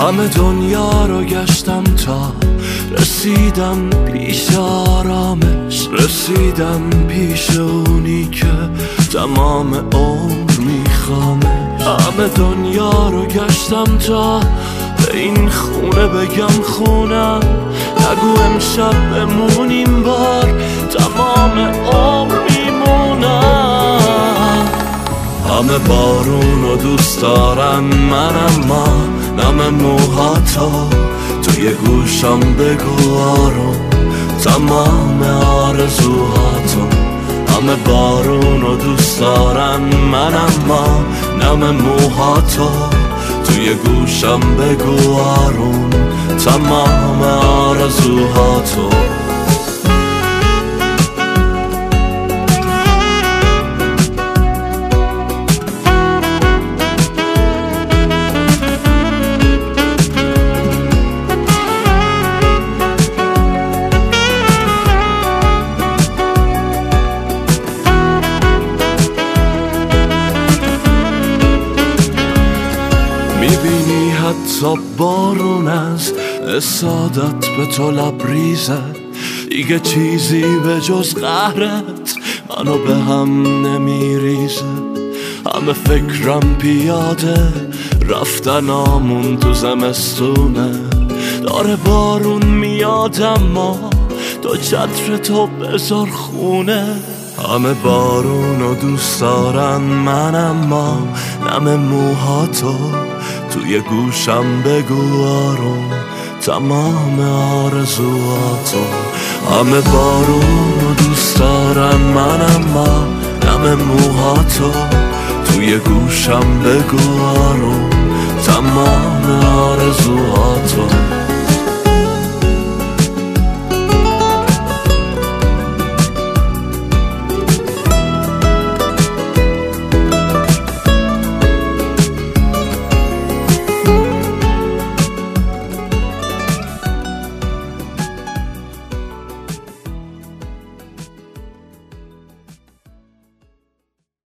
همه دنیا رو گشتم تا رسیدم پیش آرامش، رسیدم پیش اونی که تمام عمر میخوامش. همه دنیا رو گشتم تا به این خونه بگم خونم، نگو امشب بمونیم بار تمام عمر میمونم. همه بارون رو دوست دارن من، اما نم موهاتو توی گوشم بگو آروم تمام آرزوهاتو. همه بارون رو دوست دارن من، اما نم موهاتو توی گوشم بگو آروم تمام آرزوهاتو. میبینی حتی بارون از اسادت به تو لبریزه، دیگه چیزی به جز قهرت منو به هم نمیریزه. همه فکرم پیاده رفتنامون تو زمستونه، داره بارون میاد اما تو چتر تو بذار خونه. همه بارون رو دوست دارن من، اما نم موهاتو توی گوشم بگو آروم تمام آرزوهاتو. همه بارون رو دوست دارن من، اما نم موهاتو توی گوشم بگو آروم تمام آرزوهاتو.